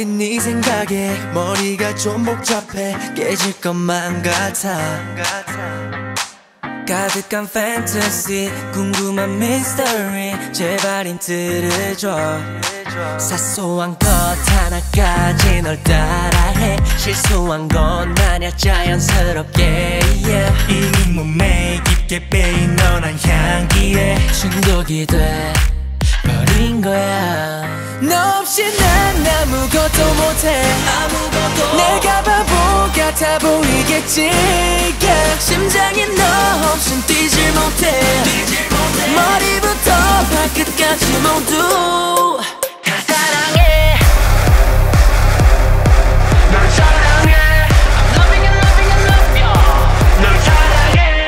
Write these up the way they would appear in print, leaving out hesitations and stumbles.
아무리 네 생각에 머리가 좀 복잡해 깨질 것만 같아. 가득한 판타지 궁금한 미스터리 제발 힌트를 줘. 사소한 것 하나까지 널 따라해. 실수한 건 아냐 자연스럽게 이미 몸에 깊게 빼인 너란 향기에 중독이 돼 버린 거야. 너 없이 난 아무것도 못해. 내가 바보 같아 보이겠지. 심장이 너 없인 뛰질 못해. 머리부터 발끝까지 모두 다 사랑해. 널 사랑해. I'm loving and loving and love you. 널 사랑해.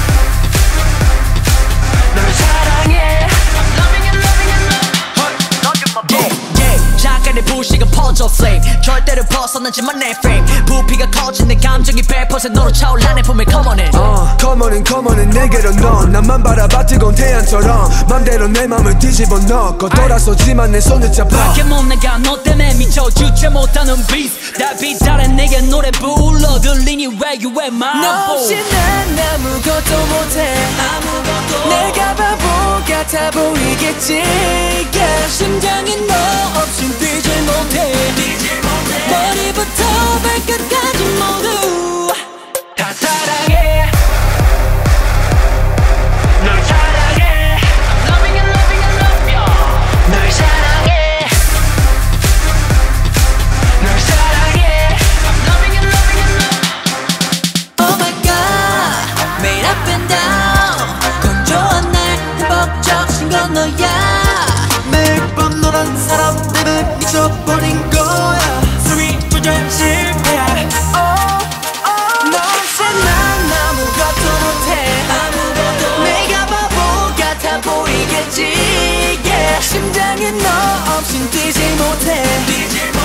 널 사랑해. I'm loving and loving and love you. 잠깐의 불씨가 퍼져 flame 절대로 벗어나지만 내 frame 부피가 커진 내 감정이 100% 너로 차올라 내 품에 come on in come on in 내게로 넌 나만 바라봐 뜨거운 태양처럼 맘대로 내 맘을 뒤집어 넣고 돌아서지만 내 손을 잡아. 밖에 못 나가 너 때문에 미쳐 주체 못하는 beats 달빛 아래 내게 노래 불러 들리니 where you at my 너 없이 난 아무것도 못해. 내가 바보 같아 보이겠지. 심장이 너 없인 뛰질 못해. 머리부터 발끝까지 모두 다 사랑해. 널 사랑해. I'm loving and loving and love you. 널 사랑해. 널 사랑해. I'm loving and loving and love. Oh my god 매일 up and down 건조한 날 벅적신 건 너야. 매일 밤 너란 사람 때문에 미쳐버린 거야. 숨이 쫄쫄 실패야. 너 없이 난 아무것도 못해. 내가 바보 같아 보이겠지. 심장이 너 없인 뛰지 못해.